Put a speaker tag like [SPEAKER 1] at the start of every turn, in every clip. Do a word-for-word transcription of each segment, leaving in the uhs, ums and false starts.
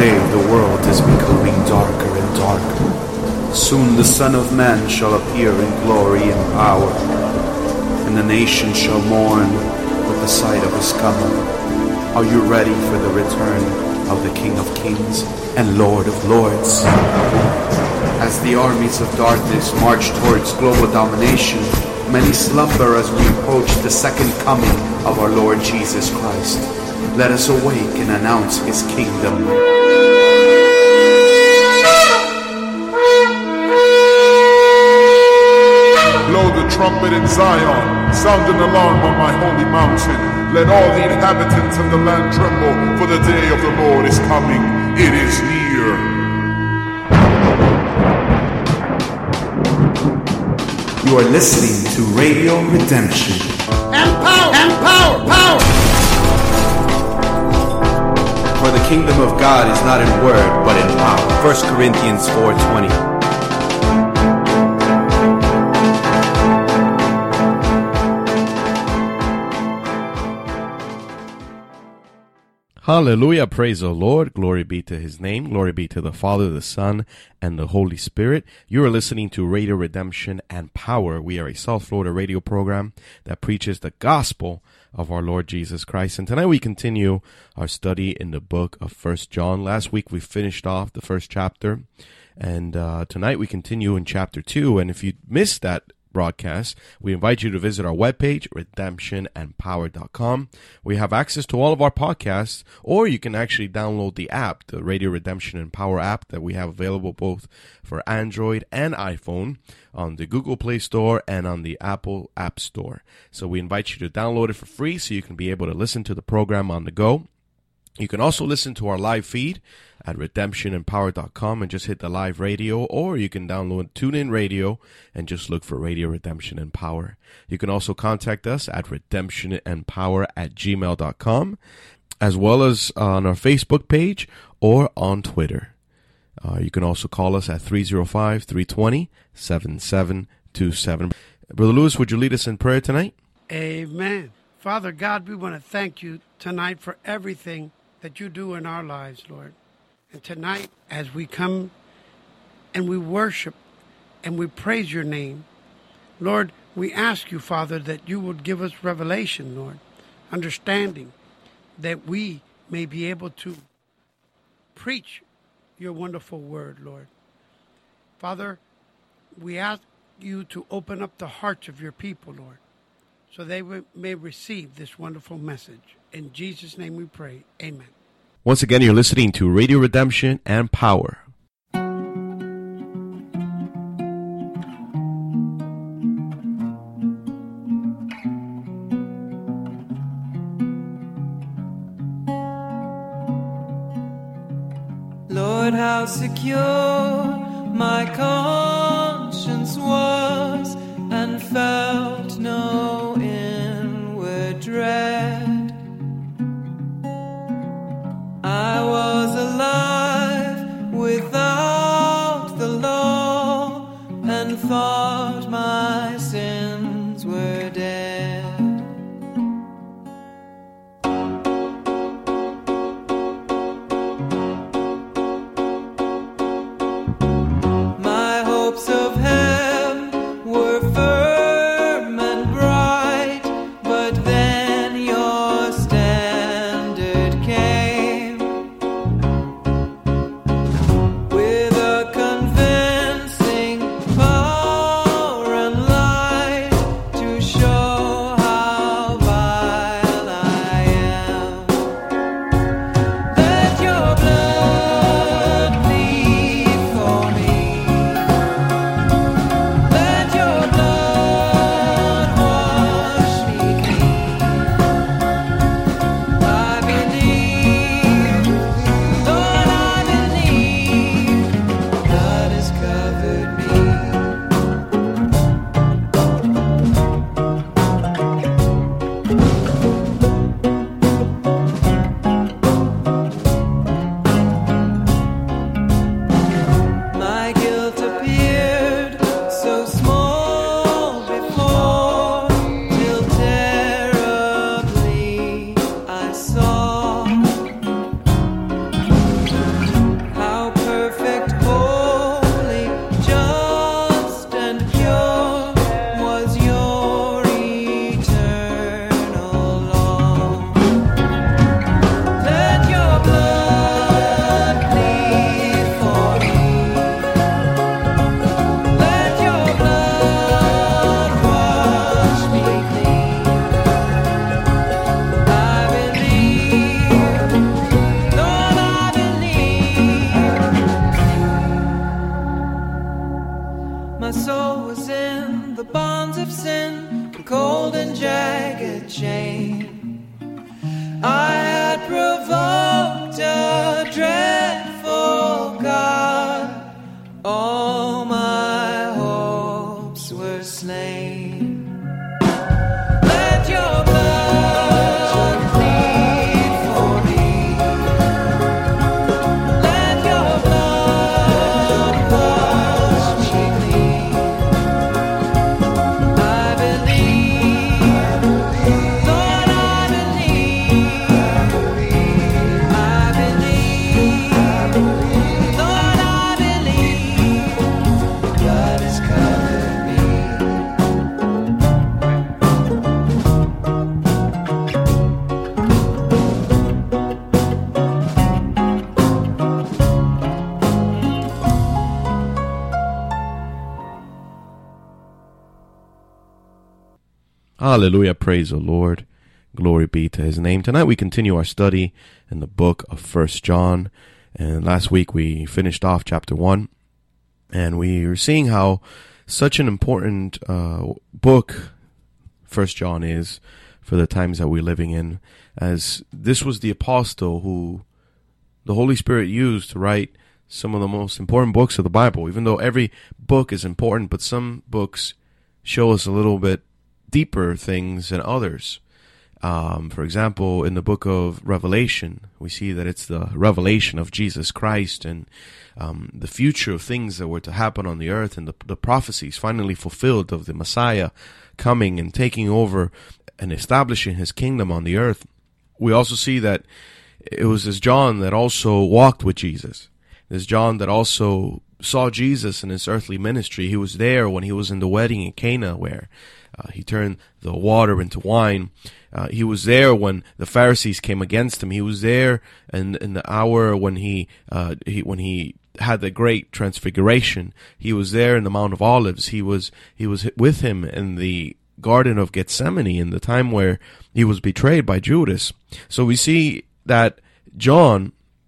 [SPEAKER 1] day the world is becoming darker and darker. Soon the Son of Man shall appear in glory and power, and the nations shall mourn with the sight of his coming. Are you ready for the return of the King of Kings and Lord of Lords? As the armies of darkness march towards global domination, many slumber as we approach the second coming of our Lord Jesus Christ. Let us awake and announce his kingdom.
[SPEAKER 2] Blow the trumpet in Zion, sound an alarm on my holy mountain. Let all the inhabitants of the land tremble, for the day of the Lord is coming. It is near.
[SPEAKER 1] You are listening to Radio Redemption.
[SPEAKER 3] And power! And power! Power!
[SPEAKER 1] For the kingdom of God is not in word, but in power. First Corinthians four twenty.
[SPEAKER 4] Hallelujah. Praise the Lord. Glory be to his name. Glory be to the Father, the Son, and the Holy Spirit. You are listening to Radio Redemption and Power. We are a South Florida radio program that preaches the gospel of our Lord Jesus Christ. And tonight we continue our study in the book of First John. Last week we finished off the first chapter. And uh, tonight we continue in chapter two. And if you missed that broadcast, we invite you to visit our webpage, redemption and power dot com. We have access to all of our podcasts, or you can actually download the app, the Radio Redemption and Power app that we have available both for Android and iPhone on the Google Play Store and on the Apple App Store. So we invite you to download it for free so you can be able to listen to the program on the go. You can also listen to our live feed at redemption and power dot com and just hit the live radio, or you can download TuneIn Radio and just look for Radio Redemption and Power. You can also contact us at redemption and power at gmail dot com, as well as on our Facebook page or on Twitter. Uh, you can also call us at three oh five, three two zero, seven seven two seven. Brother Lewis, would you lead us in prayer tonight?
[SPEAKER 3] Amen. Father God, we want to thank you tonight for everything that you do in our lives, Lord. And tonight, as we come and we worship and we praise your name, Lord, we ask you, Father, that you would give us revelation, Lord, understanding, that we may be able to preach your wonderful word, Lord. Father, we ask you to open up the hearts of your people, Lord, so they may receive this wonderful message. In Jesus' name we pray. Amen.
[SPEAKER 4] Once again, you're listening to Radio Redemption and Power.
[SPEAKER 5] Lord, how secure my conscience was, and felt no inward dread. I was alive without the law, and thought my sins were dead. My hopes of heaven were firm and bright, but then your standard came with a convincing power.
[SPEAKER 4] Hallelujah. Praise the Lord. Glory be to his name. Tonight we continue our study in the book of First John. And last week we finished off chapter one. And we were seeing how such an important uh, book First John is for the times that we're living in, as this was the apostle who the Holy Spirit used to write some of the most important books of the Bible. Even though every book is important, but some books show us a little bit deeper things than others. Um, for example, in the book of Revelation, we see that it's the revelation of Jesus Christ and um, the future of things that were to happen on the earth, and the, the prophecies finally fulfilled of the Messiah coming and taking over and establishing his kingdom on the earth. We also see that it was this John that also walked with Jesus. This John that also saw Jesus in his earthly ministry. He was there when he was in the wedding in Cana, where uh, he turned the water into wine. Uh, he was there when the Pharisees came against him. He was there in, in the hour when he, uh, he when he had the great transfiguration. He was there in the Mount of Olives. He was he was with him in the Garden of Gethsemane in the time where he was betrayed by Judas. So we see that John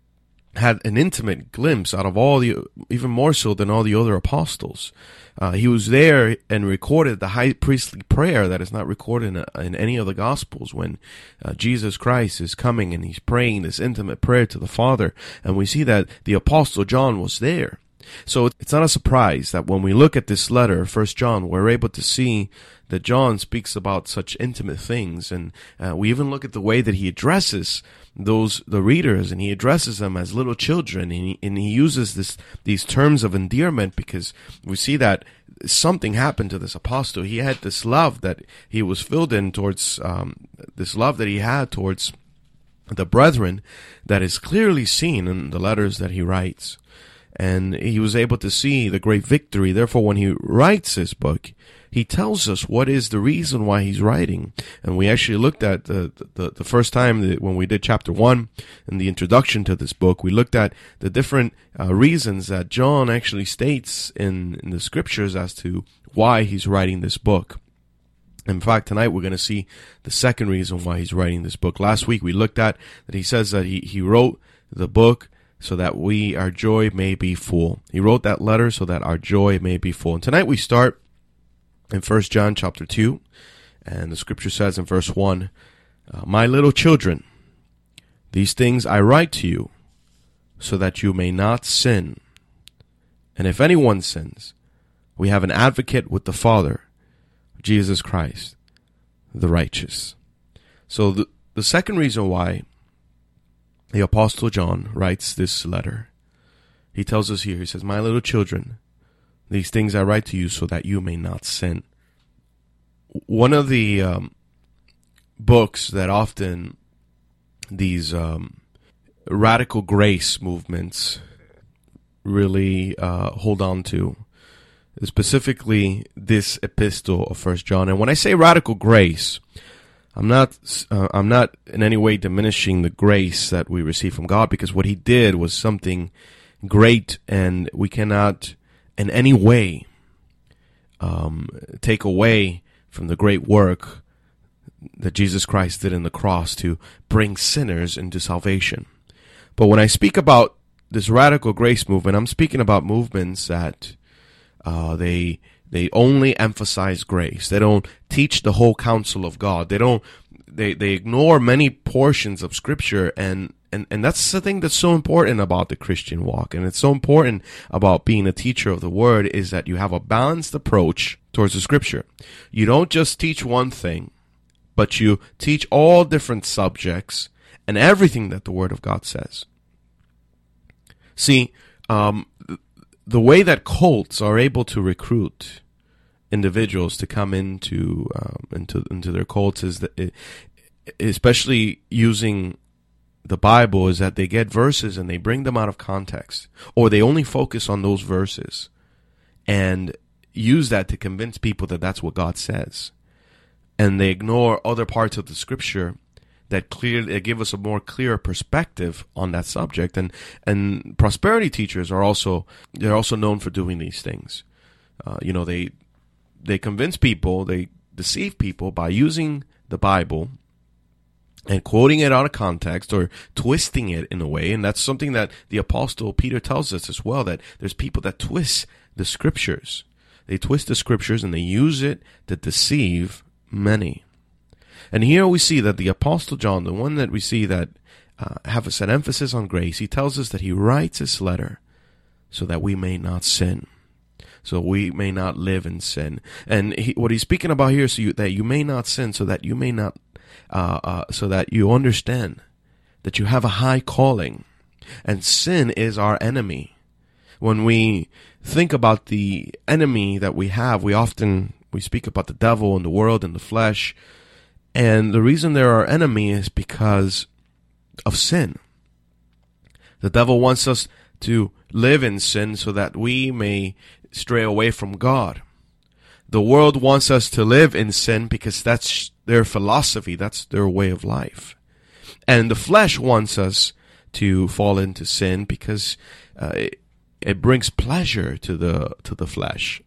[SPEAKER 4] had an intimate glimpse out of all the, even more so than all the other apostles. Uh, he was there and recorded the high priestly prayer that is not recorded in, in any of the Gospels, when uh, Jesus Christ is coming and he's praying this intimate prayer to the Father. And we see that the apostle John was there. So it's not a surprise that when we look at this letter, First John, we're able to see that John speaks about such intimate things. And uh, we even look at the way that he addresses those the readers, and he addresses them as little children, and he, and he uses this these terms of endearment, because we see that something happened to this apostle. He had this love that he was filled in towards um, this love that he had towards the brethren that is clearly seen in the letters that he writes. And he was able to see the great victory. Therefore, when he writes this book, he tells us what is the reason why he's writing. And we actually looked at the the, the first time that when we did chapter one in the introduction to this book, we looked at the different uh, reasons that John actually states in, in the scriptures as to why he's writing this book. In fact, tonight we're going to see the second reason why he's writing this book. Last week we looked at that he says that he, he wrote the book so that we, our joy may be full. He wrote that letter so that our joy may be full. And tonight we start in First John chapter two, and the scripture says in verse one, uh, my little children, these things I write to you so that you may not sin. And if anyone sins, we have an advocate with the Father, Jesus Christ, the righteous. So the, the second reason why the Apostle John writes this letter, he tells us here, he says, my little children, these things I write to you so that you may not sin. One of the um, books that often these um, radical grace movements really uh, hold on to is specifically this epistle of First John. And when I say radical grace, I'm not uh, I'm not in any way diminishing the grace that we receive from God, because what he did was something great, and we cannot in any way um, take away from the great work that Jesus Christ did in the cross to bring sinners into salvation. But when I speak about this radical grace movement, I'm speaking about movements that uh, they they only emphasize grace. They don't teach the whole counsel of God. They don't. They they ignore many portions of Scripture, and and and that's the thing that's so important about the Christian walk, and it's so important about being a teacher of the Word, is that you have a balanced approach towards the Scripture. You don't just teach one thing, but you teach all different subjects and everything that the Word of God says. See, um, the way that cults are able to recruit individuals to come into um, into into their cults is that, it, especially using the Bible, is that they get verses and they bring them out of context, or they only focus on those verses and use that to convince people that that's what God says, and they ignore other parts of the Scripture that clearly give us a more clear perspective on that subject. And and prosperity teachers are also they're also known for doing these things. Uh, you know, they they convince people, they deceive people by using the Bible and quoting it out of context or twisting it in a way. And that's something that the Apostle Peter tells us as well, that there's people that twist the scriptures. They twist the scriptures and they use it to deceive many. And here we see that the Apostle John, the one that we see that uh, have a set emphasis on grace, he tells us that he writes this letter so that we may not sin. So we may not live in sin. And he, what he's speaking about here is so you, that you may not sin, so that you may not Uh, uh, so that you understand that you have a high calling, and sin is our enemy. When we think about the enemy that we have, we often we speak about the devil and the world and the flesh, and the reason they're our enemy is because of sin. The devil wants us to live in sin so that we may stray away from God. The world wants us to live in sin because that's their philosophy, that's their way of life. And the flesh wants us to fall into sin because uh, it, it brings pleasure to the to the flesh.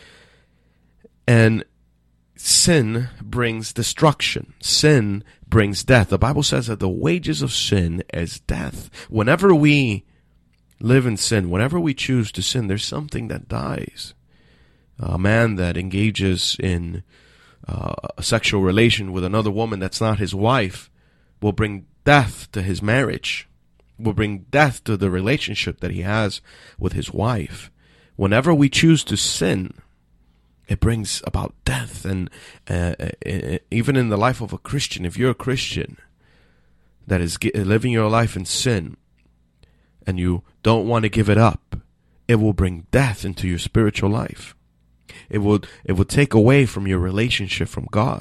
[SPEAKER 4] And sin brings destruction. Sin brings death. The Bible says that the wages of sin is death. Whenever we live in sin, whenever we choose to sin, there's something that dies. A man that engages in uh, a sexual relation with another woman that's not his wife will bring death to his marriage, will bring death to the relationship that he has with his wife. Whenever we choose to sin, it brings about death. And uh, even in the life of a Christian, if you're a Christian that is living your life in sin and you don't want to give it up, it will bring death into your spiritual life. It will it will take away from your relationship from God.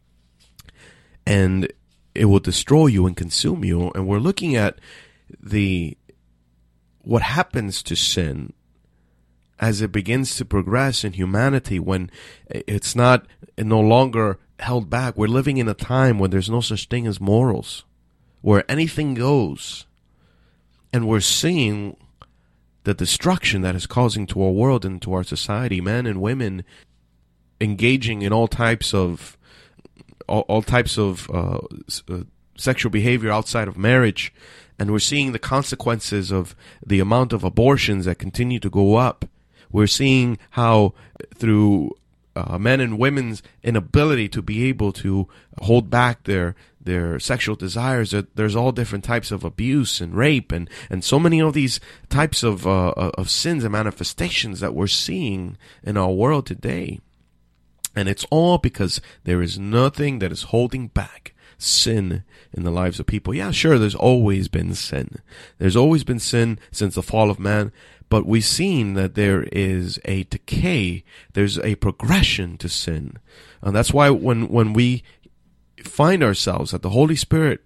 [SPEAKER 4] And it will destroy you and consume you. And we're looking at the what happens to sin as it begins to progress in humanity, when it's not no longer held back. We're living in a time when there's no such thing as morals, where anything goes. And we're seeing the destruction that is causing to our world and to our society. Men and women engaging in all types of all, all types of uh, uh, sexual behavior outside of marriage, and we're seeing the consequences of the amount of abortions that continue to go up. We're seeing how through uh, men and women's inability to be able to hold back their their sexual desires, that there's all different types of abuse and rape and, and so many of these types of uh, of sins and manifestations that we're seeing in our world today. And it's all because there is nothing that is holding back sin in the lives of people. Yeah, sure, there's always been sin. There's always been sin since the fall of man. But we've seen that there is a decay, there's a progression to sin. And that's why when, when we find ourselves, that the Holy Spirit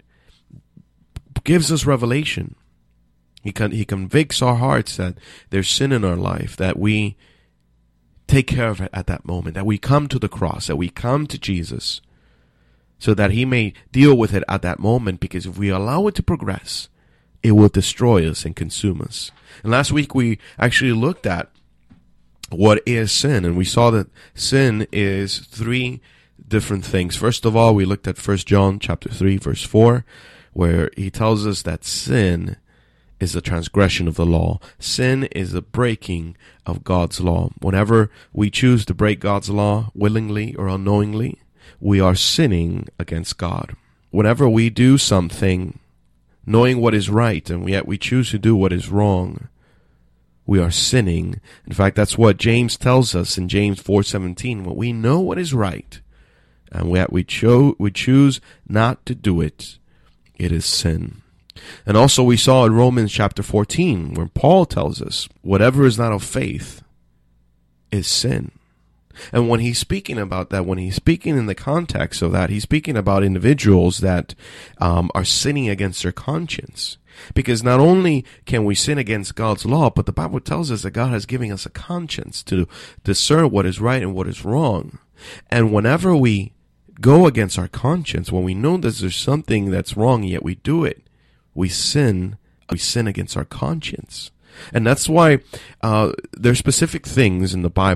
[SPEAKER 4] gives us revelation, He con- He convicts our hearts that there's sin in our life, that we take care of it at that moment, that we come to the cross, that we come to Jesus, so that He may deal with it at that moment, because if we allow it to progress, it will destroy us and consume us. And last week we actually looked at what is sin, and we saw that sin is three different things. First of all, we looked at First John chapter three, verse four, where he tells us that sin is the transgression of the law. Sin is the breaking of God's law. Whenever we choose to break God's law willingly or unknowingly, we are sinning against God. Whenever we do something knowing what is right, and yet we choose to do what is wrong, we are sinning. In fact, that's what James tells us in James four seventeen. When we know what is right, and yet we, cho- we choose not to do it, it is sin. And also we saw in Romans chapter fourteen, where Paul tells us, whatever is not of faith is sin. And when he's speaking about that, when he's speaking in the context of that, he's speaking about individuals that um, are sinning against their conscience. Because not only can we sin against God's law, but the Bible tells us that God has given us a conscience to discern what is right and what is wrong. And whenever we go against our conscience, when we know that there's something that's wrong, yet we do it, we sin, we sin against our conscience. And that's why uh, there are specific things in the Bible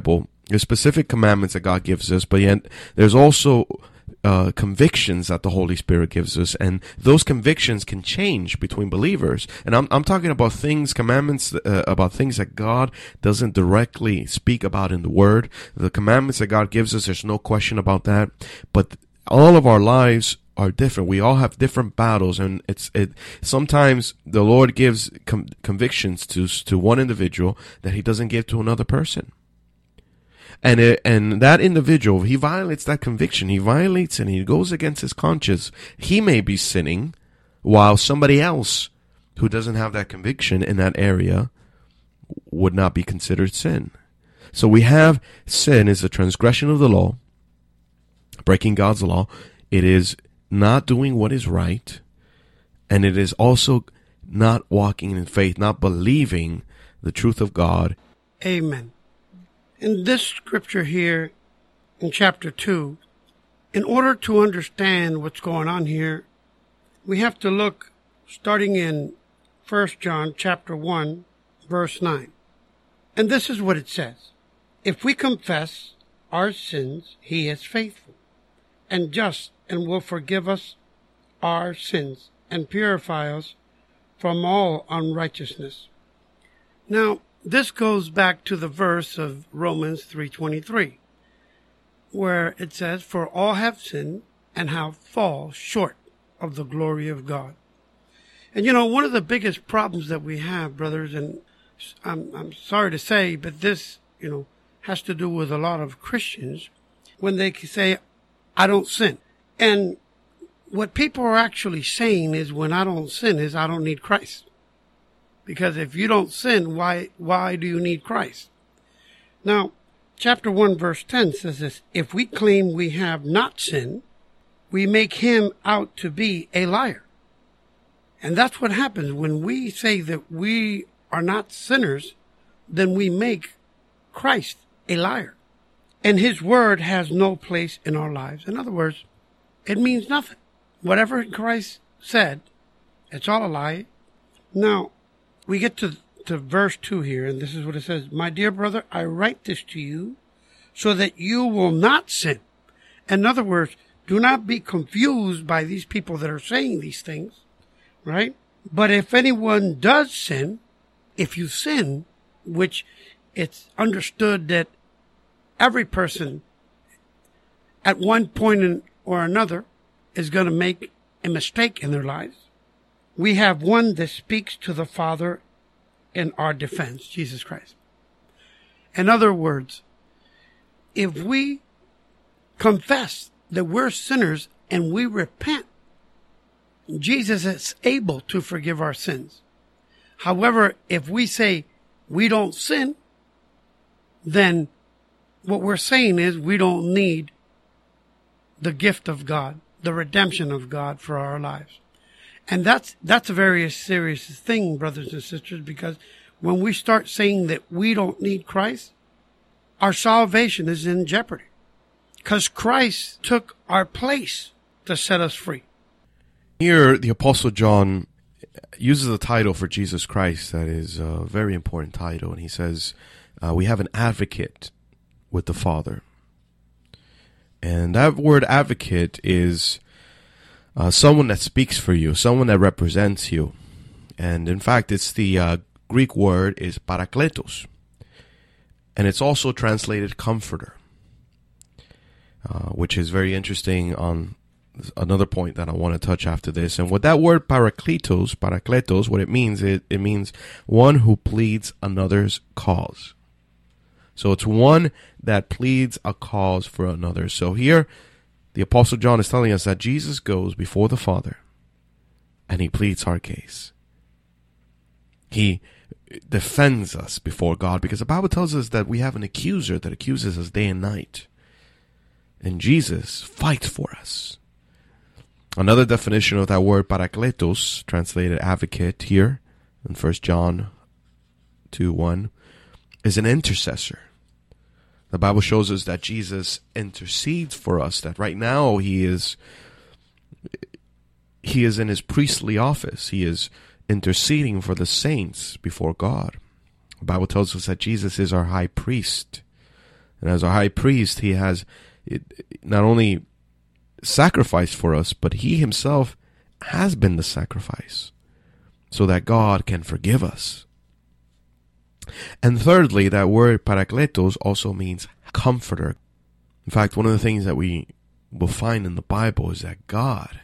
[SPEAKER 4] There's specific commandments that God gives us, but yet there's also uh, convictions that the Holy Spirit gives us, and those convictions can change between believers. And I'm I'm talking about things, commandments, uh, about things that God doesn't directly speak about in the Word. The commandments that God gives us, there's no question about that. But all of our lives are different. We all have different battles, and it's it. Sometimes the Lord gives com- convictions to to one individual that He doesn't give to another person. And it, and that individual, he violates that conviction. He violates and he goes against his conscience. He may be sinning, while somebody else who doesn't have that conviction in that area would not be considered sin. So we have sin is the transgression of the law, breaking God's law. It is not doing what is right, and it is also not walking in faith, not believing the truth of God.
[SPEAKER 3] Amen. In this scripture here, in chapter two, in order to understand what's going on here, we have to look starting in First John chapter one, verse nine. And this is what it says. If we confess our sins, He is faithful and just and will forgive us our sins and purify us from all unrighteousness. Now, this goes back to the verse of Romans three twenty-three, where it says, for all have sinned and have fall short of the glory of God. And you know, one of the biggest problems that we have, brothers, and I'm, I'm sorry to say, but this, you know, has to do with a lot of Christians when they say, I don't sin. And what people are actually saying is, when I don't sin, is I don't need Christ. Because if you don't sin, why why do you need Christ? Now, chapter one, verse ten says this, if we claim we have not sinned, we make Him out to be a liar. And that's what happens when we say that we are not sinners, then we make Christ a liar. And His word has no place in our lives. In other words, it means nothing. Whatever Christ said, it's all a lie. Now, we get to, to verse two here, and this is what it says. My dear brother, I write this to you so that you will not sin. In other words, do not be confused by these people that are saying these things, right? But if anyone does sin, if you sin, which it's understood that every person at one point or another is going to make a mistake in their lives. We have one that speaks to the Father in our defense, Jesus Christ. In other words, if we confess that we're sinners and we repent, Jesus is able to forgive our sins. However, if we say we don't sin, then what we're saying is we don't need the gift of God, the redemption of God for our lives. And that's that's a very serious thing, brothers and sisters, because when we start saying that we don't need Christ, our salvation is in jeopardy. Because Christ took our place to set us free.
[SPEAKER 4] Here, the Apostle John uses a title for Jesus Christ that is a very important title. And he says, uh, we have an advocate with the Father. And that word advocate is Uh, someone that speaks for you, someone that represents you. And in fact, it's the uh, Greek word is parakletos. And it's also translated comforter, uh, which is very interesting on another point that I want to touch after this. And what that word parakletos, parakletos, what it means, it, it means one who pleads another's cause. So it's one that pleads a cause for another. So here, the Apostle John is telling us that Jesus goes before the Father and He pleads our case. He defends us before God, because the Bible tells us that we have an accuser that accuses us day and night. And Jesus fights for us. Another definition of that word parakletos, translated advocate here in First John two one, is an intercessor. The Bible shows us that Jesus intercedes for us, that right now he is he is in his priestly office. He is interceding for the saints before God. The Bible tells us that Jesus is our high priest. And as our high priest, he has it, not only sacrificed for us, but he himself has been the sacrifice so that God can forgive us. And thirdly, that word parakletos also means comforter. In fact, one of the things that we will find in the Bible is that God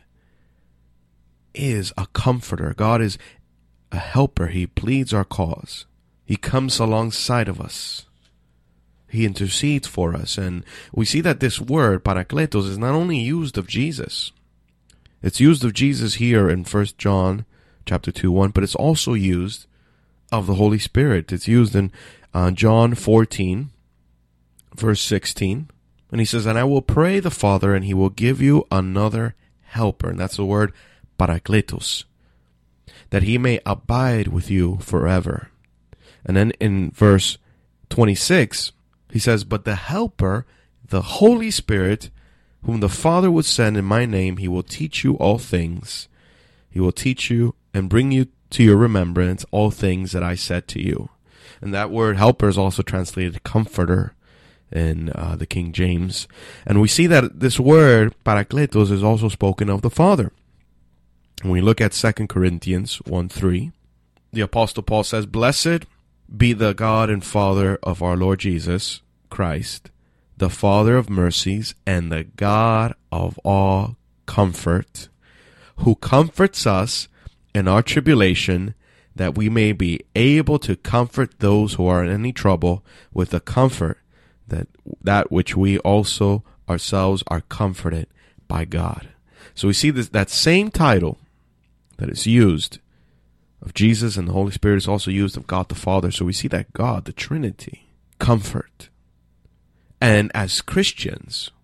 [SPEAKER 4] is a comforter. God is a helper. He pleads our cause. He comes alongside of us. He intercedes for us. And we see that this word, parakletos, is not only used of Jesus. It's used of Jesus here in First John chapter two, one, but it's also used of the Holy Spirit. It's used in uh, John fourteen, verse sixteen. And he says, and I will pray the Father, and he will give you another helper. And that's the word parakletos, that he may abide with you forever. And then in verse twenty-six, he says, but the helper, the Holy Spirit, whom the Father would send in my name, he will teach you all things. He will teach you and bring you to your remembrance all things that I said to you. And that word helper is also translated comforter in uh, the King James. And we see that this word parakletos is also spoken of the Father. When we look at Second Corinthians one three, the Apostle Paul says, blessed be the God and Father of our Lord Jesus Christ, the Father of mercies and the God of all comfort, who comforts us in our tribulation, that we may be able to comfort those who are in any trouble with the comfort that that which we also ourselves are comforted by God. So we see this, that same title that is used of Jesus and the Holy Spirit is also used of God the Father. So we see that God, the Trinity, comfort. And as Christians,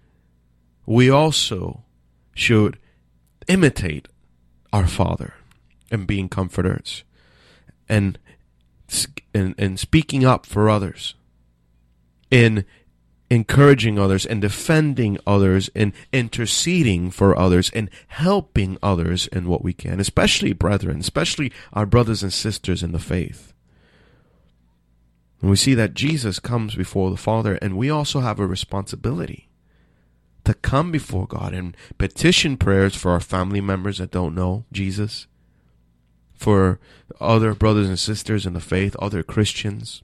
[SPEAKER 4] we also should imitate our Father in being comforters and in, in speaking up for others, in encouraging others and defending others and interceding for others and helping others in what we can, especially brethren, especially our brothers and sisters in the faith. And we see that Jesus comes before the Father, and we also have a responsibility to come before God and petition prayers for our family members that don't know Jesus, for other brothers and sisters in the faith, other Christians,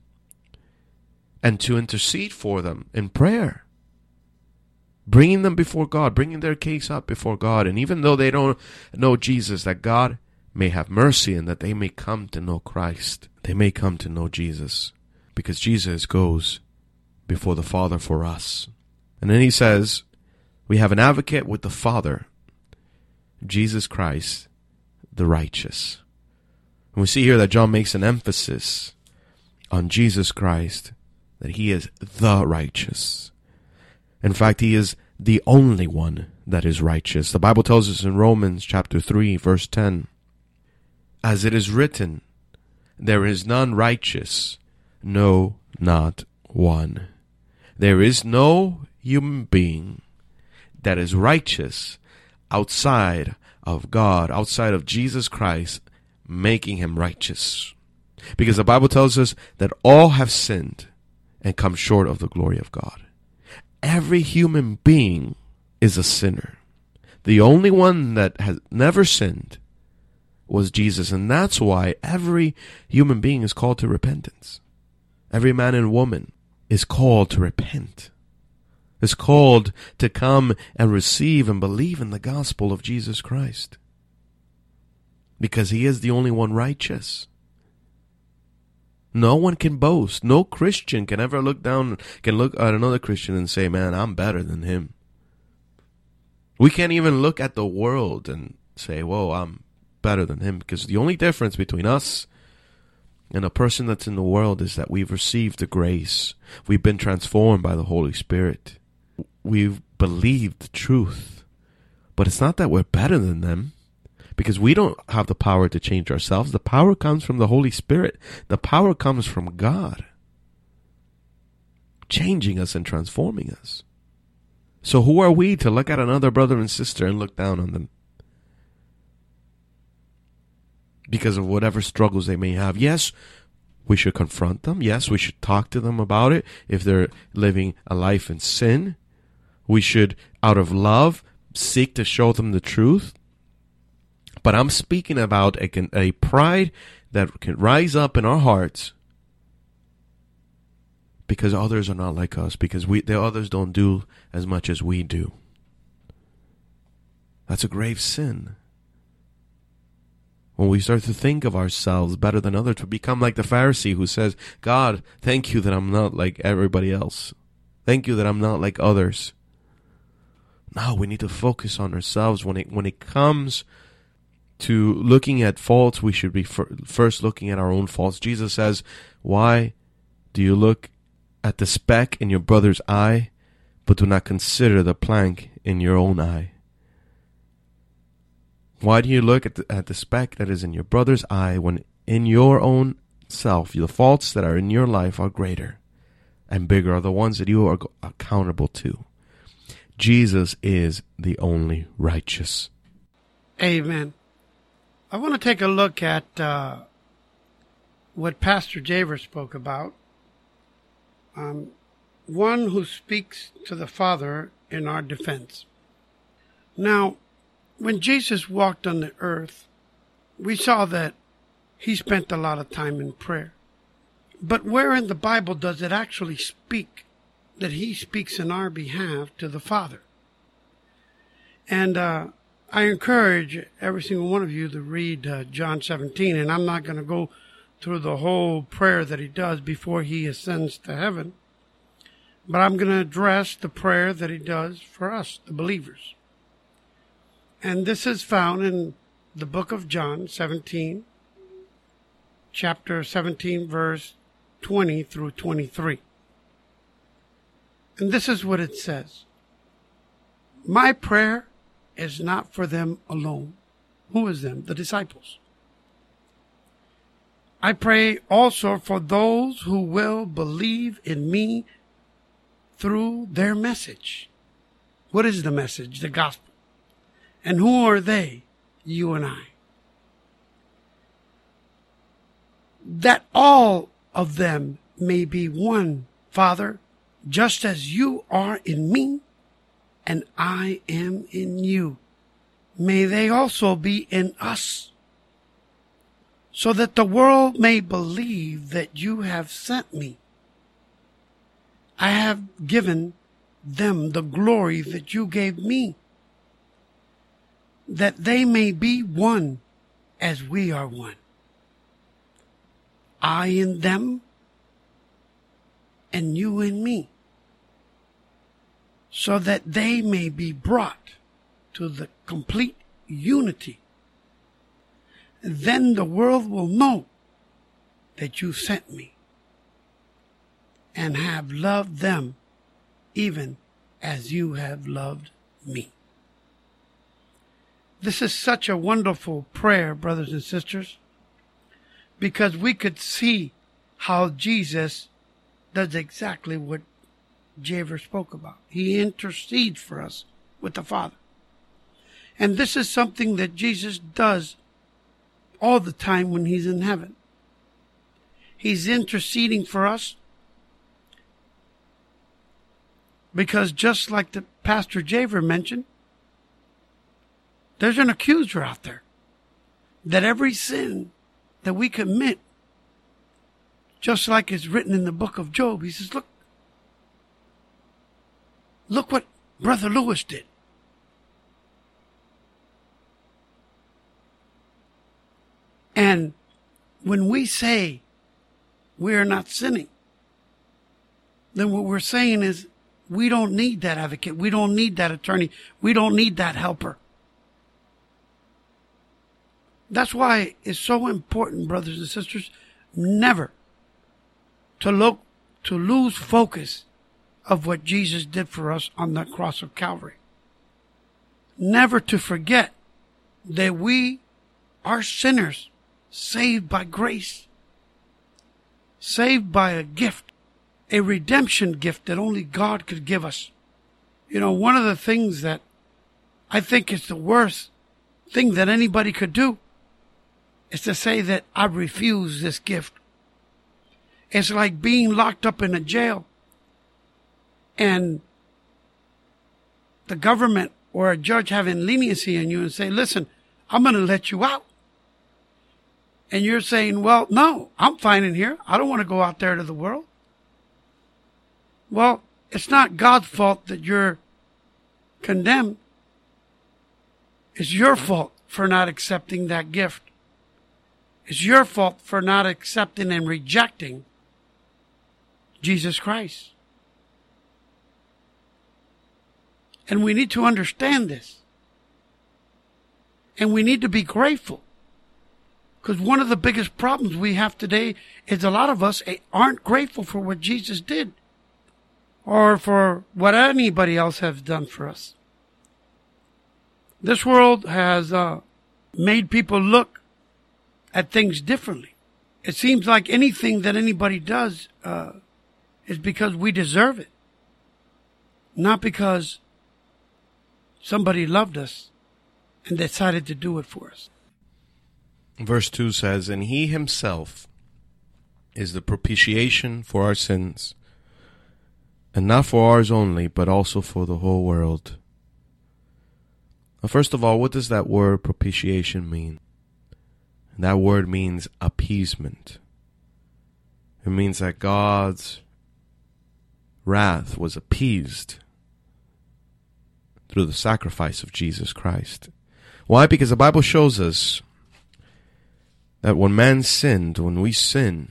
[SPEAKER 4] and to intercede for them in prayer, bringing them before God, bringing their case up before God. And even though they don't know Jesus, that God may have mercy and that they may come to know Christ. They may come to know Jesus, because Jesus goes before the Father for us. And then he says, we have an advocate with the Father, Jesus Christ, the righteous. And we see here that John makes an emphasis on Jesus Christ, that he is the righteous. In fact, he is the only one that is righteous. The Bible tells us in Romans chapter three, verse ten, as it is written, there is none righteous, no, not one. There is no human being that is righteous outside of God, outside of Jesus Christ, making him righteous. Because the Bible tells us that all have sinned and come short of the glory of God. Every human being is a sinner. The only one that has never sinned was Jesus, and that's why every human being is called to repentance. Every man and woman is called to repent, is called to come and receive and believe in the gospel of Jesus Christ, because he is the only one righteous. No one can boast. No Christian can ever look down, can look at another Christian and say, man, I'm better than him. We can't even look at the world and say, whoa, I'm better than him, because the only difference between us and a person that's in the world is that we've received the grace. We've been transformed by the Holy Spirit. We've believed the truth. But it's not that we're better than them, because we don't have the power to change ourselves. The power comes from the Holy Spirit. The power comes from God, changing us and transforming us. So who are we to look at another brother and sister and look down on them because of whatever struggles they may have? Yes, We should confront them. Yes, we should talk to them about it if they're living a life in sin. We should, out of love, seek to show them the truth. But I'm speaking about a, a pride that can rise up in our hearts because others are not like us, because we the others don't do as much as we do. That's a grave sin. When we start to think of ourselves better than others, to become like the Pharisee who says, God, thank you that I'm not like everybody else. Thank you that I'm not like others. No, we need to focus on ourselves. When it when it comes to looking at faults, we should be fir- first looking at our own faults. Jesus says, why do you look at the speck in your brother's eye, but do not consider the plank in your own eye? Why do you look at the, at the speck that is in your brother's eye when in your own self, the faults that are in your life are greater and bigger, are the ones that you are accountable to? Jesus is the only righteous.
[SPEAKER 3] Amen. I want to take a look at uh, what Pastor Javer spoke about. Um, one who speaks to the Father in our defense. Now, when Jesus walked on the earth, we saw that he spent a lot of time in prayer. But where in the Bible does it actually speak that he speaks in our behalf to the Father? And uh, I encourage every single one of you to read uh, John seventeen, and I'm not going to go through the whole prayer that he does before he ascends to heaven, but I'm going to address the prayer that he does for us, the believers. And this is found in the book of John seventeen, chapter seventeen, verse twenty through twenty-three. And this is what it says. My prayer is not for them alone. Who is them? The disciples. I pray also for those who will believe in me through their message. What is the message? The gospel. And who are they? You and I. That all of them may be one, Father, just as you are in me and I am in you. May they also be in us, so that the world may believe that you have sent me. I have given them the glory that you gave me, that they may be one as we are one. I in them and you in me, so that they may be brought to the complete unity. Then the world will know that you sent me and have loved them even as you have loved me. This is such a wonderful prayer, brothers and sisters, because we could see how Jesus does exactly what Javer spoke about. He intercedes for us with the Father. And this is something that Jesus does all the time when he's in heaven. He's interceding for us because, just like the Pastor Javer mentioned, there's an accuser out there that every sin that we commit, just like it's written in the book of Job, he says, look, look what Brother Lewis did. And when we say we are not sinning, then what we're saying is we don't need that advocate. We don't need that attorney. We don't need that helper. That's why it's so important, brothers and sisters, never to look, to lose focus of what Jesus did for us on that cross of Calvary. Never to forget that we are sinners, saved by grace, saved by a gift, a redemption gift that only God could give us. You know, one of the things that I think is the worst thing that anybody could do is to say that I refuse this gift. It's like being locked up in a jail and the government or a judge having leniency on you and say, listen, I'm going to let you out. And you're saying, well, no, I'm fine in here. I don't want to go out there to the world. Well, it's not God's fault that you're condemned. It's your fault for not accepting that gift. It's your fault for not accepting and rejecting Jesus Christ. And we need to understand this. And we need to be grateful. Because one of the biggest problems we have today is a lot of us aren't grateful for what Jesus did or for what anybody else has done for us. This world has uh, made people look at things differently. It seems like anything that anybody does uh, is because we deserve it, not because somebody loved us and decided to do it for us.
[SPEAKER 4] Verse two says, and he himself is the propitiation for our sins, and not for ours only, but also for the whole world. Now, first of all, what does that word propitiation mean? That word means appeasement. It means that God's wrath was appeased through the sacrifice of Jesus Christ. Why? Because the Bible shows us that when man sinned, when we sin,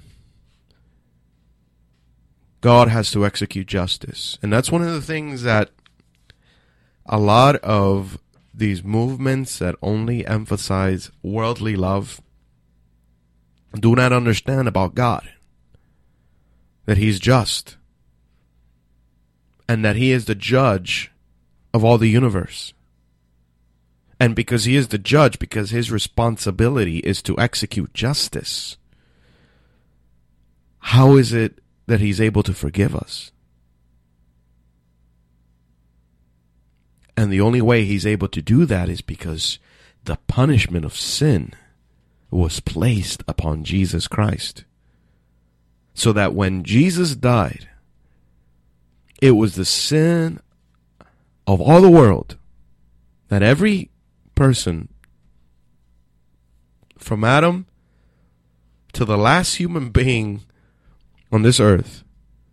[SPEAKER 4] God has to execute justice. And that's one of the things that a lot of these movements that only emphasize worldly love do not understand about God. That He's just. And that He is the judge of all the universe. And because He is the judge, because His responsibility is to execute justice, how is it that He's able to forgive us? And the only way He's able to do that is because the punishment of sin was placed upon Jesus Christ. So that when Jesus died, it was the sin of all the world that every person, from Adam to the last human being on this earth,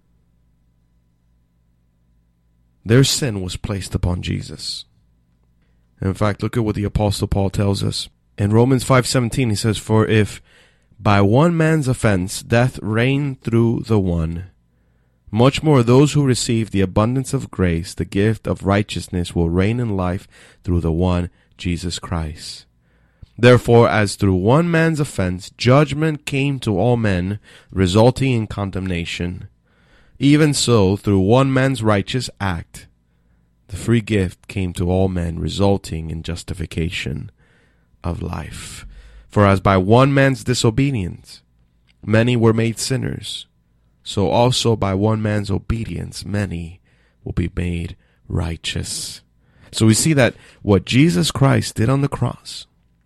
[SPEAKER 4] their sin was placed upon Jesus. In fact, look at what the Apostle Paul tells us. In Romans five seventeen, he says, for if by one man's offense death reigned through the one, much more those who receive the abundance of grace, the gift of righteousness, will reign in life through the one, Jesus Christ. Therefore, as through one man's offense judgment came to all men, resulting in condemnation, even so through one man's righteous act the free gift came to all men, resulting in justification of life. For as by one man's disobedience many were made sinners, so also by one man's obedience many will be made righteous. So we see that what Jesus Christ did on the cross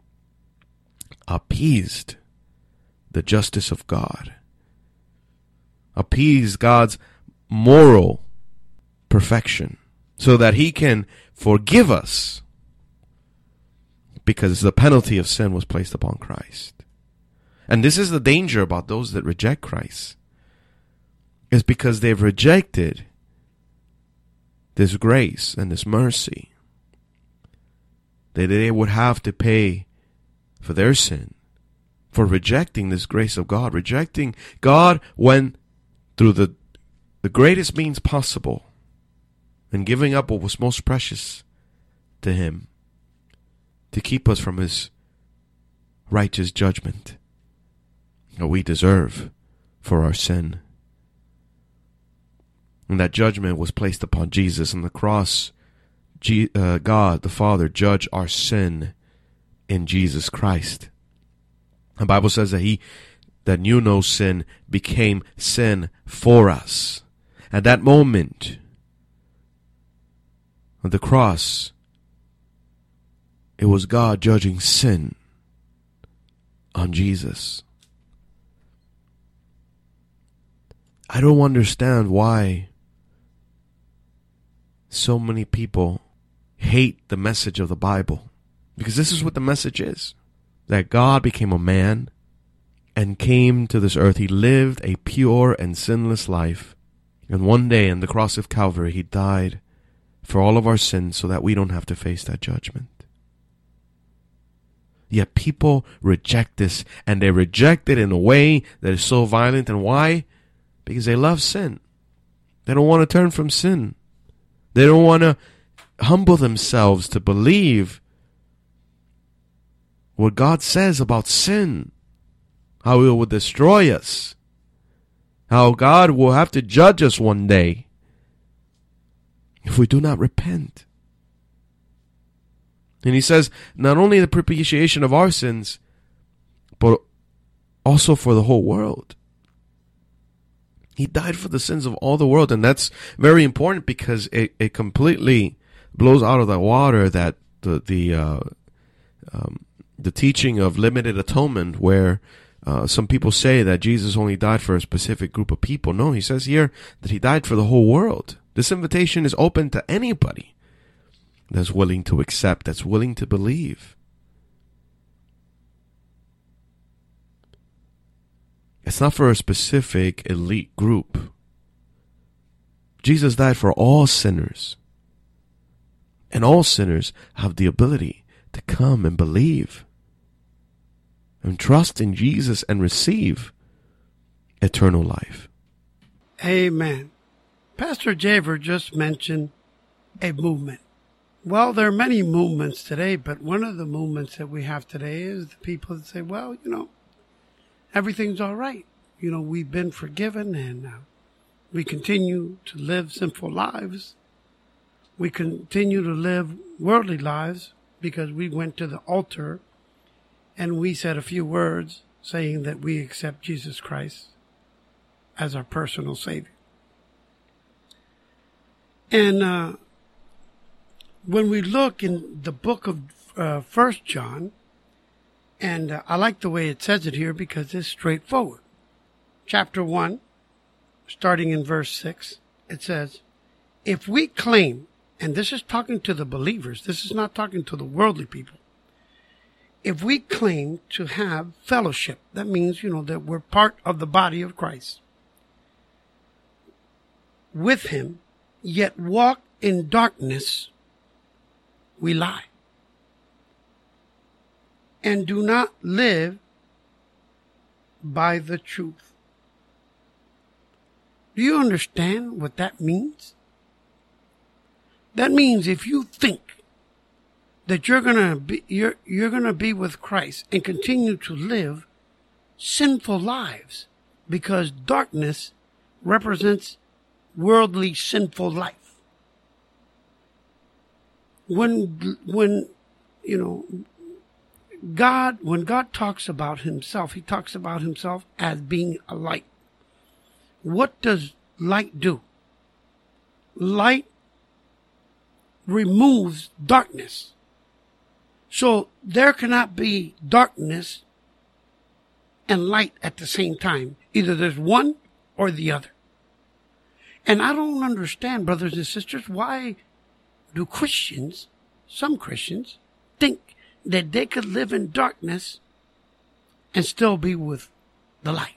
[SPEAKER 4] appeased the justice of God, appeased God's moral perfection, so that He can forgive us, because the penalty of sin was placed upon Christ. And this is the danger about those that reject Christ, is because they've rejected this grace and this mercy, that they would have to pay for their sin, for rejecting this grace of God, rejecting God when through the, the greatest means possible, and giving up what was most precious to Him to keep us from His righteous judgment that we deserve for our sin. And that judgment was placed upon Jesus on the cross. G- uh, God the Father judged our sin in Jesus Christ. The Bible says that He that knew no sin became sin for us. At that moment of the cross, it was God judging sin on Jesus. I don't understand why so many people hate the message of the Bible. Because this is what the message is. That God became a man and came to this earth. He lived a pure and sinless life. And one day on the cross of Calvary, he died for all of our sins so that we don't have to face that judgment. Yet people reject this, and they reject it in a way that is so violent. And why? Because they love sin. They don't want to turn from sin. They don't want to humble themselves to believe what God says about sin, how it will destroy us, how God will have to judge us one day if we do not repent. And he says, not only the propitiation of our sins, but also for the whole world. He died for the sins of all the world, and that's very important because it, it completely blows out of the water that the the uh, um, the teaching of limited atonement, where uh, some people say that Jesus only died for a specific group of people. No, he says here that he died for the whole world. This invitation is open to anybody that's willing to accept, that's willing to believe. It's not for a specific elite group. Jesus died for all sinners. And all sinners have the ability to come and believe and trust in Jesus and receive eternal life.
[SPEAKER 3] Amen. Pastor Javer just mentioned a movement. Well, there are many movements today, but one of the movements that we have today is the people that say, well, you know, everything's all right. You know, we've been forgiven, and uh, we continue to live sinful lives. We continue to live worldly lives because we went to the altar and we said a few words saying that we accept Jesus Christ as our personal Savior. And uh, when we look in the book of uh, First John, and uh, I like the way it says it here because it's straightforward. Chapter one, starting in verse six, it says, if we claim, and this is talking to the believers, this is not talking to the worldly people. If we claim to have fellowship, that means, you know, that we're part of the body of Christ, with him, yet walk in darkness, we lie, and do not live by the truth. Do you understand what that means? That means if you think that you're gonna be you're you're gonna be with Christ and continue to live sinful lives, because darkness represents worldly sinful life. When when you know God, when God talks about himself, he talks about himself as being a light. What does light do? Light removes darkness. So there cannot be darkness and light at the same time. Either there's one or the other. And I don't understand, brothers and sisters, why do Christians, some Christians, think that they could live in darkness and still be with the light.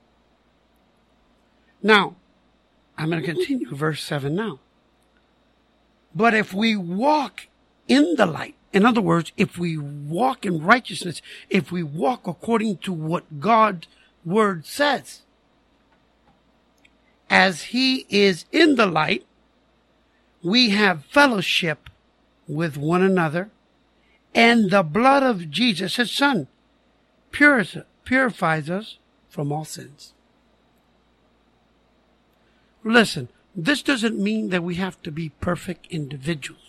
[SPEAKER 3] Now, I'm going to continue verse seven now. But if we walk in the light, in other words, if we walk in righteousness, if we walk according to what God's word says, as he is in the light, we have fellowship with one another, and the blood of Jesus, his son, purifies us from all sins. Listen, this doesn't mean that we have to be perfect individuals,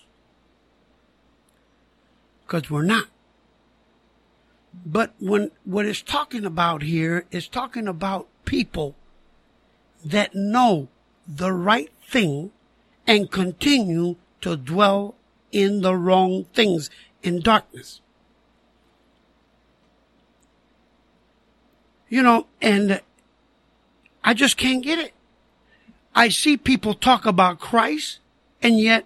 [SPEAKER 3] because we're not. But when what it's talking about here is talking about people that know the right thing and continue to dwell in the wrong things, in darkness. You know, and I just can't get it. I see people talk about Christ, and yet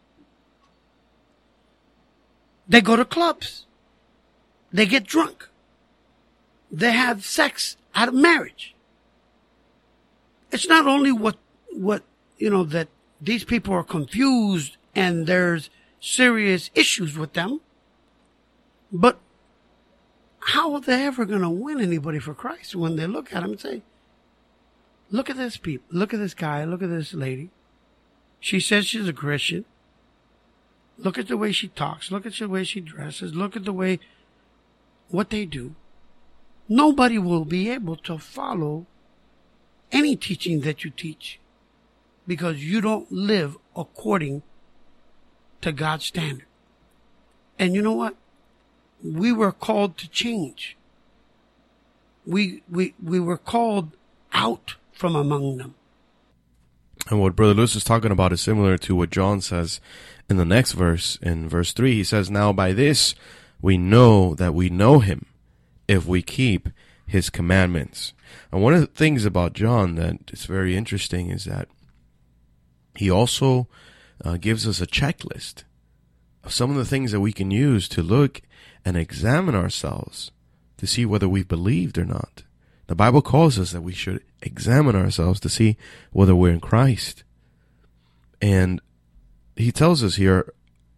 [SPEAKER 3] they go to clubs. They get drunk. They have sex out of marriage. It's not only what, what, you know, that these people are confused and there's serious issues with them, but how are they ever going to win anybody for Christ when they look at them and say, look at this people, look at this guy, look at this lady. She says she's a Christian. Look at the way she talks. Look at the way she dresses. Look at the way, what they do. Nobody will be able to follow any teaching that you teach because you don't live according to God's standard. And you know what? We were called to change. We, we, we were called out from among them.
[SPEAKER 4] And what Brother Lewis is talking about is similar to what John says in the next verse. In verse three, he says, now by this we know that we know him, if we keep his commandments. And one of the things about John that is very interesting is that he also uh, gives us a checklist of some of the things that we can use to look and examine ourselves to see whether we've believed or not. The Bible calls us that we should examine ourselves to see whether we're in Christ. And he tells us here,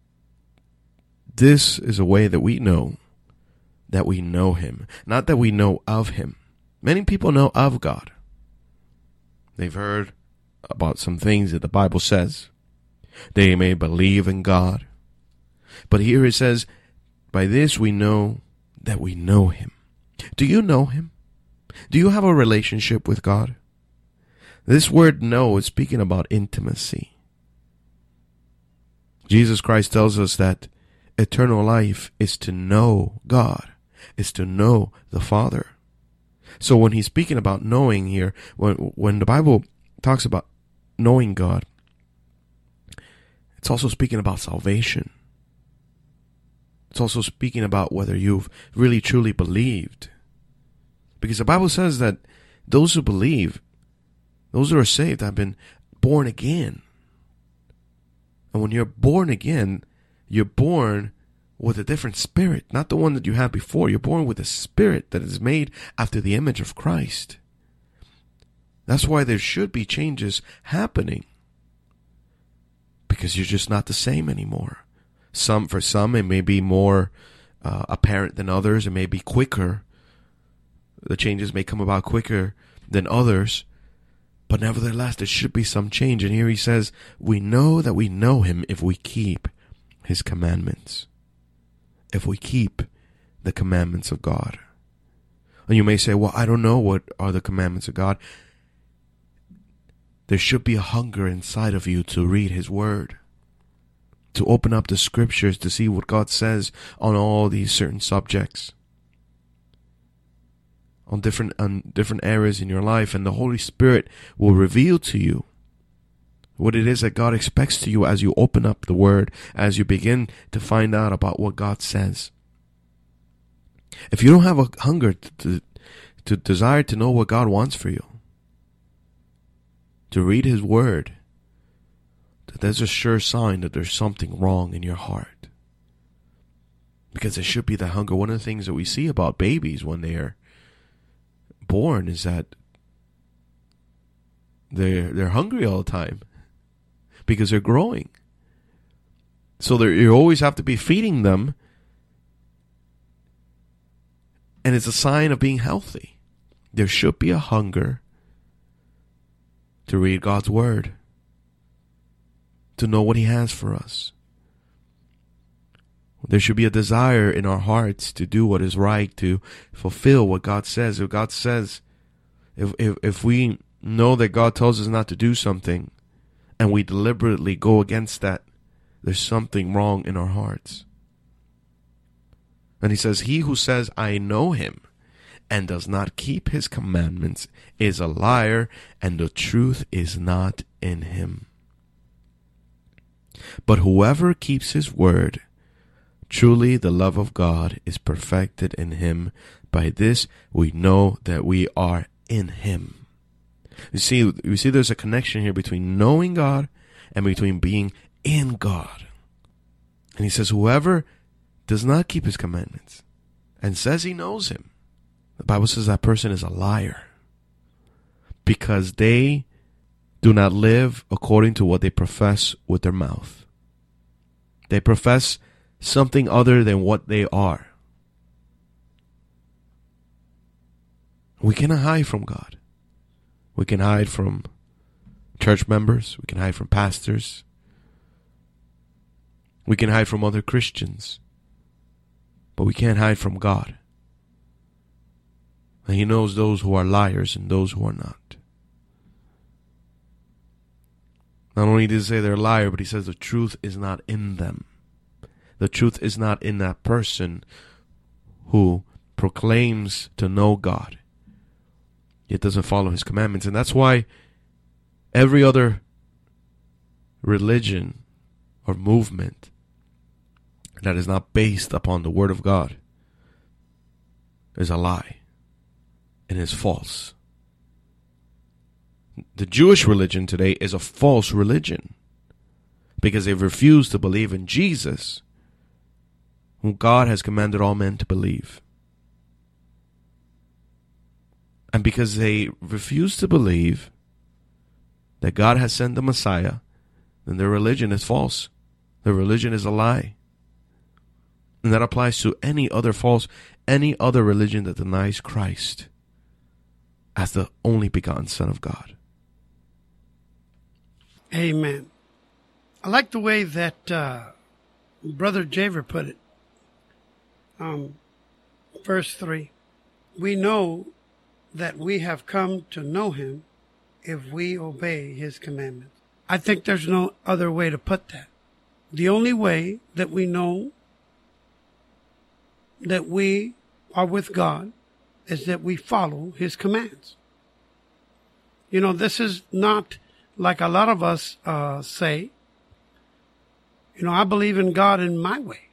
[SPEAKER 4] this is a way that we know that we know him, not that we know of him. Many people know of God. They've heard about some things that the Bible says. They may believe in God. But here it says, by this we know that we know him. Do you know him? Do you have a relationship with God? This word know is speaking about intimacy. Jesus Christ tells us that eternal life is to know God, is to know the Father. So when he's speaking about knowing here, when when the Bible talks about knowing God, it's also speaking about salvation. It's also speaking about whether you've really truly believed. Because the Bible says that those who believe, those who are saved, have been born again. And when you're born again, you're born with a different spirit, not the one that you had before. You're born with a spirit that is made after the image of Christ. That's why there should be changes happening. Because you're just not the same anymore. Some, for some, it may be more uh, apparent than others. It may be quicker. The changes may come about quicker than others. But nevertheless, there should be some change. And here he says, we know that we know him if we keep his commandments. If we keep the commandments of God. And you may say, well, I don't know what are the commandments of God. There should be a hunger inside of you to read his word. To open up the scriptures to see what God says on all these certain subjects. On different, on different areas in your life. And the Holy Spirit will reveal to you what it is that God expects to you as you open up the word. As you begin to find out about what God says. If you don't have a hunger to, to, to desire to know what God wants for you. To read his word. There's a sure sign that there's something wrong in your heart. Because there should be that hunger. One of the things that we see about babies when they are born is that they're, they're hungry all the time. Because they're growing. So you always have to be feeding them. And it's a sign of being healthy. There should be a hunger to read God's word. To know what he has for us. There should be a desire in our hearts to do what is right, to fulfill what God says. If God says, if if, if we know that God tells us not to do something, and we deliberately go against that, there's something wrong in our hearts. And he says, he who says, I know him, and does not keep his commandments, is a liar, and the truth is not in him. But whoever keeps his word, truly the love of God is perfected in him. By this we know that we are in him. You see, you see there's a connection here between knowing God and between being in God. And he says, whoever does not keep his commandments and says he knows him, the Bible says that person is a liar, because they do not live according to what they profess with their mouth. They profess something other than what they are. We cannot hide from God. We can hide from church members. We can hide from pastors. We can hide from other Christians. But we can't hide from God. And he knows those who are liars and those who are not. Not only does he say they're a liar, but he says the truth is not in them. The truth is not in that person who proclaims to know God, yet doesn't follow his commandments. And that's why every other religion or movement that is not based upon the Word of God is a lie and is false. The Jewish religion today is a false religion because they've refused to believe in Jesus, whom God has commanded all men to believe. And because they refuse to believe that God has sent the Messiah, then their religion is false. Their religion is a lie. And that applies to any other false, any other religion that denies Christ as the only begotten Son of God.
[SPEAKER 3] Amen. I like the way that uh, Brother Javer put it. Um, verse three. We know that we have come to know him if we obey his commandments. I think there's no other way to put that. The only way that we know that we are with God is that we follow his commands. You know, this is not like a lot of us uh, say, you know, I believe in God in my way.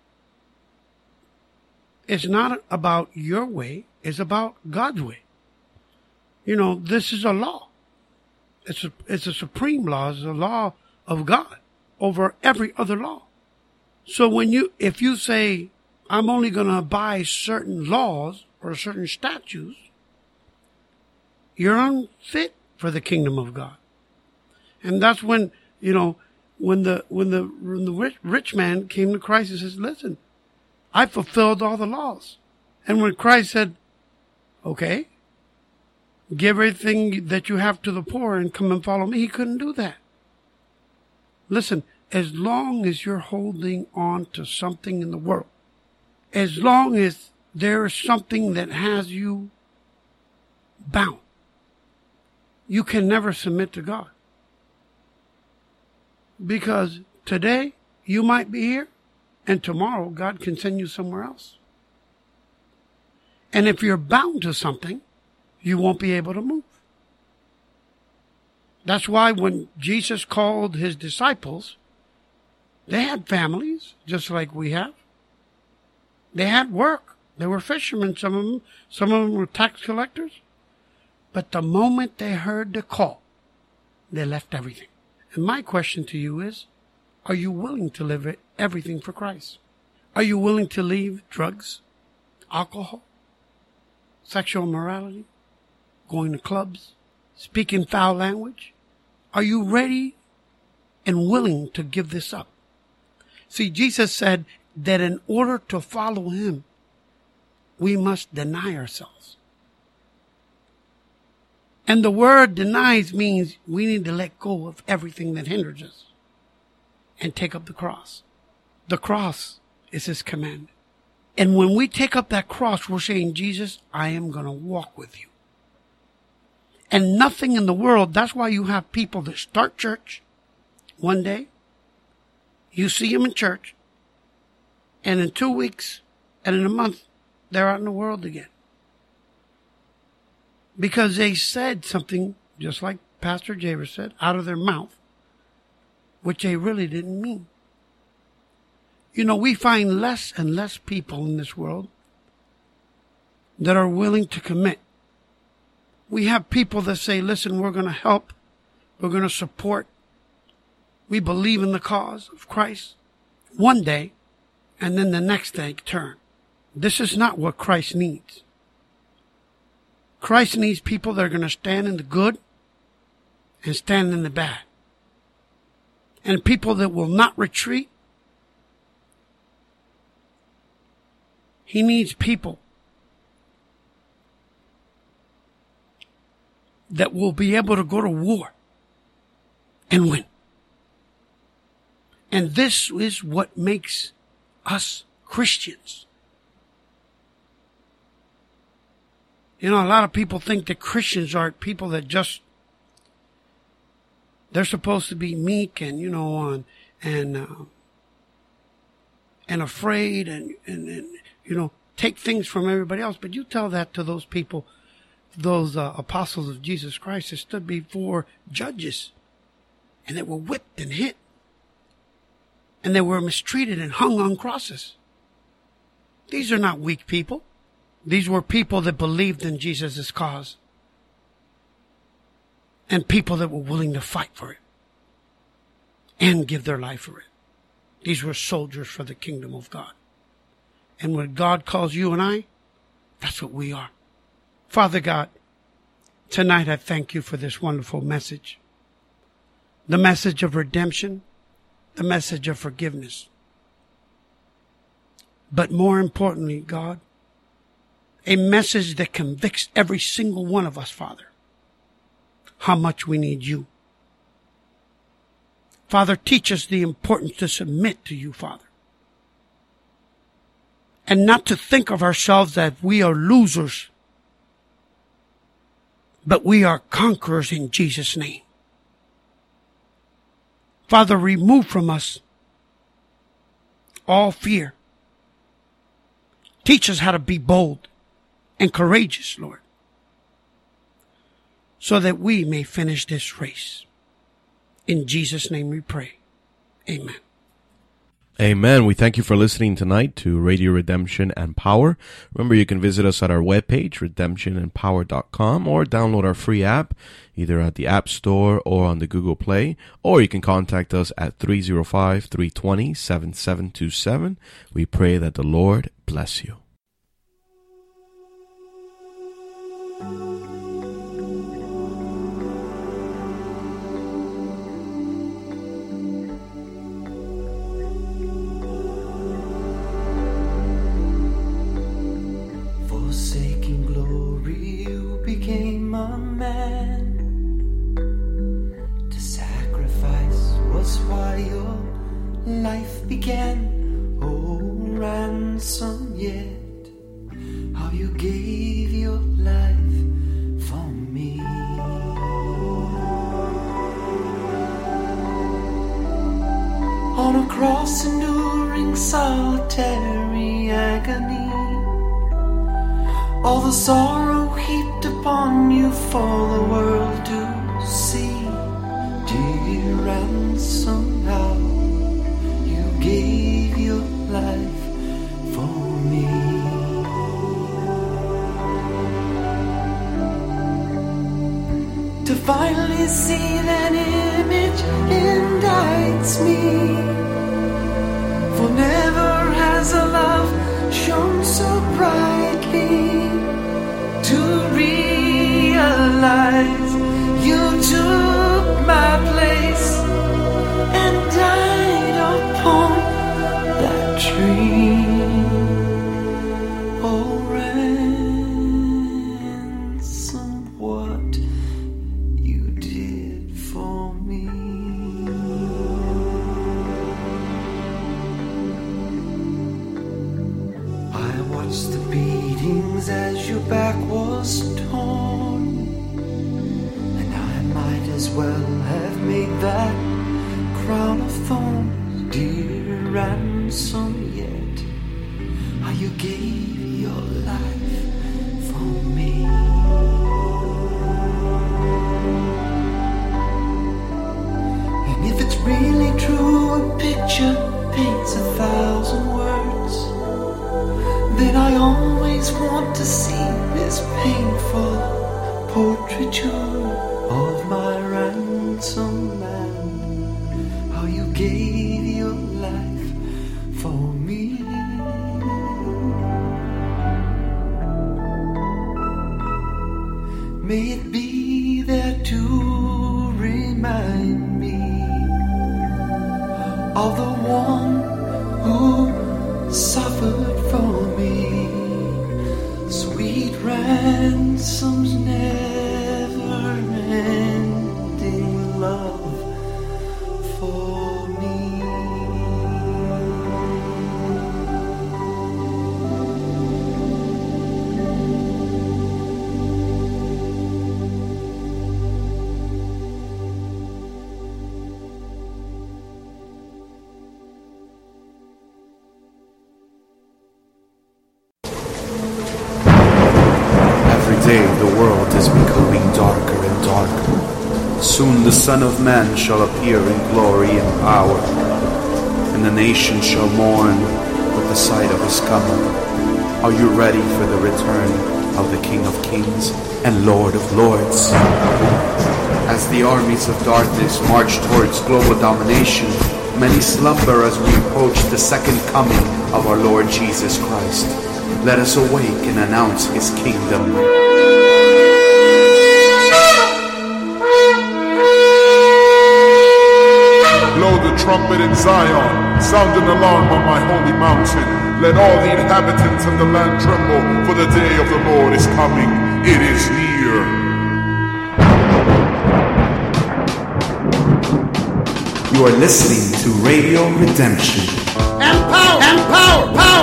[SPEAKER 3] It's not about your way. It's about God's way. You know, this is a law. It's a, it's a supreme law. It's a law of God over every other law. So when you, if you say, I'm only going to abide certain laws or certain statutes, you're unfit for the kingdom of God. And that's when, you know, when the, when the, when the rich, rich man came to Christ and says, listen, I fulfilled all the laws. And when Christ said, okay, give everything that you have to the poor and come and follow me, he couldn't do that. Listen, as long as you're holding on to something in the world, as long as there is something that has you bound, you can never submit to God. Because today you might be here and tomorrow God can send you somewhere else. And if you're bound to something, you won't be able to move. That's why when Jesus called his disciples, they had families just like we have. They had work. They were fishermen, some of them. Some of them were tax collectors. But the moment they heard the call, they left everything. And my question to you is, are you willing to live everything for Christ? Are you willing to leave drugs, alcohol, sexual immorality, going to clubs, speaking foul language? Are you ready and willing to give this up? See, Jesus said that in order to follow him, we must deny ourselves. And the word denies means we need to let go of everything that hinders us and take up the cross. The cross is his commandment. And when we take up that cross, we're saying, Jesus, I am going to walk with you. And nothing in the world, that's why you have people that start church one day, you see them in church, and in two weeks and in a month, they're out in the world again. Because they said something, just like Pastor Javer said, out of their mouth, which they really didn't mean. You know, we find less and less people in this world that are willing to commit We have people that say, listen, we're going to help. We're going to support. We believe in the cause of Christ one day, and then the next day turn. This is not what Christ needs. Christ needs people that are going to stand in the good and stand in the bad. And people that will not retreat. He needs people that will be able to go to war and win. And this is what makes us Christians. You know, a lot of people think that Christians are people that just, they're supposed to be meek and, you know, and, and, uh, and afraid and, and, and, you know, take things from everybody else. But you tell that to those people, those uh, apostles of Jesus Christ that stood before judges and they were whipped and hit and they were mistreated and hung on crosses. These are not weak people. These were people that believed in Jesus' cause and people that were willing to fight for it and give their life for it. These were soldiers for the kingdom of God. And when God calls you and I, that's what we are. Father God, tonight I thank you for this wonderful message. The message of redemption, the message of forgiveness. But more importantly, God, a message that convicts every single one of us, Father, how much we need you. Father, teach us the importance to submit to you, Father. And not to think of ourselves that we are losers, but we are conquerors in Jesus' name. Father, remove from us all fear. Teach us how to be bold and courageous, Lord, so that we may finish this race. In Jesus' name we pray. Amen.
[SPEAKER 4] Amen. We thank you for listening tonight to Radio Redemption and Power. Remember, you can visit us at our webpage, redemption and power dot com, or download our free app, either at the App Store or on the Google Play, or you can contact us at three oh five, three two zero, seven seven two seven. We pray that the Lord bless you.
[SPEAKER 5] Forsaking glory, you became a man. To sacrifice was why your life began. Oh, ransom yet, how you gave your life for me. On a cross enduring solitary agony, all the sorrow heaped upon you for the world to see. Dear ransom, how you gave your life for me. To finally see that image indicts me, for never has a love shone so brightly. To realize you took my place and died upon that tree. Oh, ransom, what you did for me. I watched the beatings as your back was torn, and I might as well have made that crown of thorns. Dear ransom yet, how you gave your life for me. And if it's really true, a picture paints a thousand words, then I always want to see this painful portraiture of my ransom man, how you gave your life for me. May it be there to remind me of the one who suffered for me. Sweet ransom's never-ending love for me.
[SPEAKER 1] Day the world is becoming darker and darker. Soon the Son of Man shall appear in glory and power, and the nation shall mourn with the sight of his coming. Are you ready for the return of the King of Kings and Lord of Lords? As the armies of darkness march towards global domination, many slumber as we approach the second coming of our Lord Jesus Christ. Let us awake and announce his kingdom.
[SPEAKER 2] Blow the trumpet in Zion, sound an alarm on my holy mountain. Let all the inhabitants of the land tremble, for the day of the Lord is coming. It is near.
[SPEAKER 1] You are listening to Radio Redemption.
[SPEAKER 3] And power! And power! Power!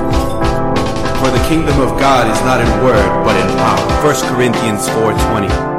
[SPEAKER 1] For the kingdom of God is not in word, but in power. First Corinthians four twenty.